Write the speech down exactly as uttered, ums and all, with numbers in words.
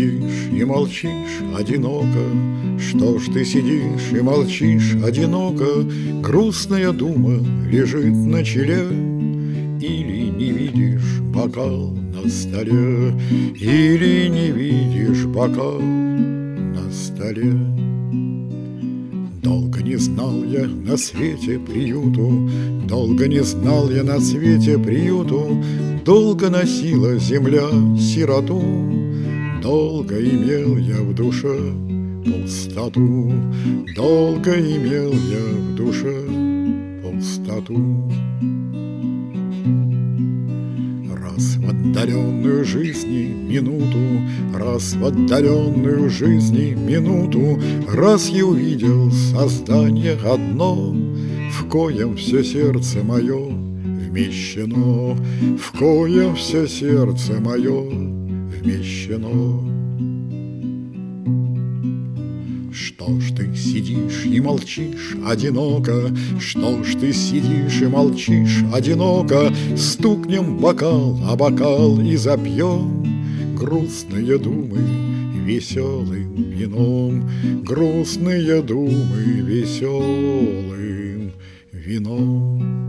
сидишь и молчишь одиноко? Что ж ты сидишь и молчишь одиноко? Грустная дума лежит на челе. Или не видишь бокал на столе, или не видишь бокал на столе. Долго не знал я на свете приюту, долго не знал я на свете приюту, долго носила земля сироту, долго имел я в душе пустоту, долго имел я в душе пустоту. Раз в отдаленную жизни минуту, раз в отдаленную жизни минуту, раз я увидел создание одно, в коем все сердце мое вмещено, в коем все сердце мое вмещено. Что ж ты сидишь и молчишь одиноко? Что ж ты сидишь и молчишь одиноко? Стукнем бокал о бокал и запьем грустные думы веселым вином, грустные думы веселым вином.